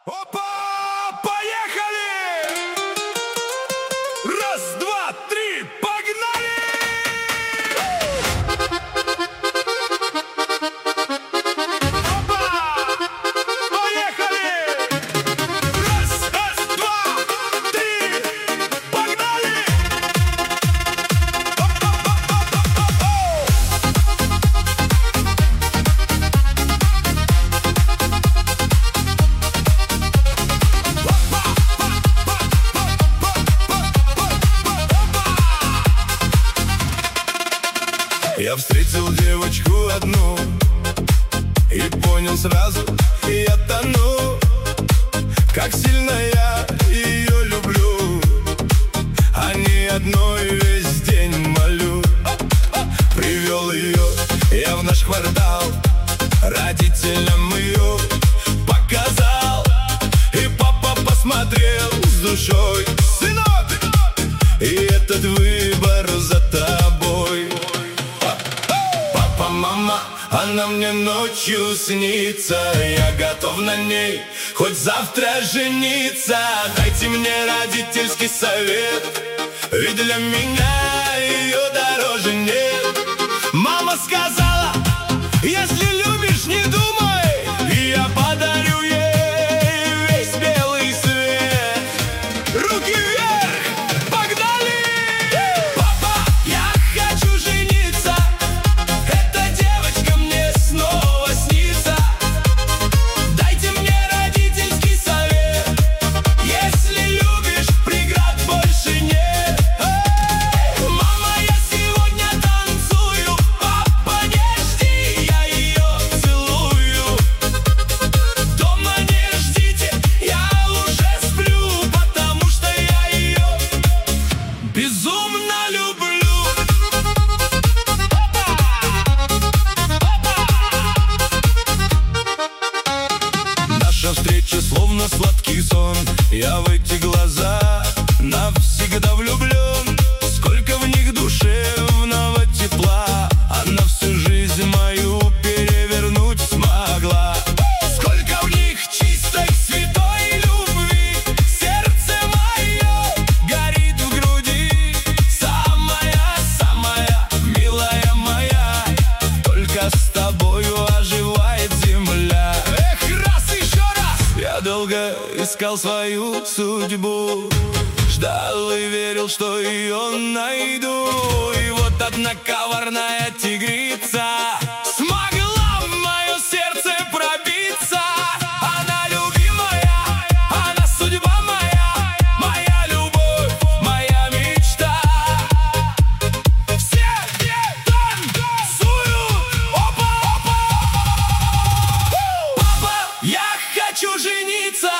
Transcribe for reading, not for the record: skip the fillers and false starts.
Опа! Поехали! Раз, два, три, погнали! Опа! Поехали! Раз, два, три, погнали! Я встретил девочку одну и понял сразу, я тону, как сильно я ее люблю. О ней одной весь день молю. Привел ее я в наш квартал, родителям ее показал. И папа посмотрел с душой: сынок, и этот выбор за тобой. Папа, мама, она мне ночью снится, я готов на ней хоть завтра жениться. Дайте мне родительский совет, ведь для меня ее дороже нет. Мама сказала: если любишь, не думай, я подарю ей весь белый свет. Руки вверх, погнали! Папа, я хочу жениться, эта девочка мне снова снится. Дайте мне родительский совет, если любишь, преград больше нет. Мама, я сегодня танцую, папа, не жди, я ее целую. Дома не ждите, я уже сплю, потому что я ее безумно люблю. Наша встреча словно сладкий сон, я в эти глаза навсегда влюблен. Сколько в них душевного тепла, она всю жизнь мою перевернуть смогла. Сколько в них чистой, святой любви, сердце мое горит в груди. Самая, самая милая моя, только с тобою оживает земля. Эх, раз, еще раз! Я долго искал свою судьбу, ждал и верил, что ее найду. И вот одна коварная тигрица смогла в мое сердце пробиться. Она любимая, она судьба моя, моя любовь, моя мечта. Все танцуют, опа, опа! Папа, я хочу жениться,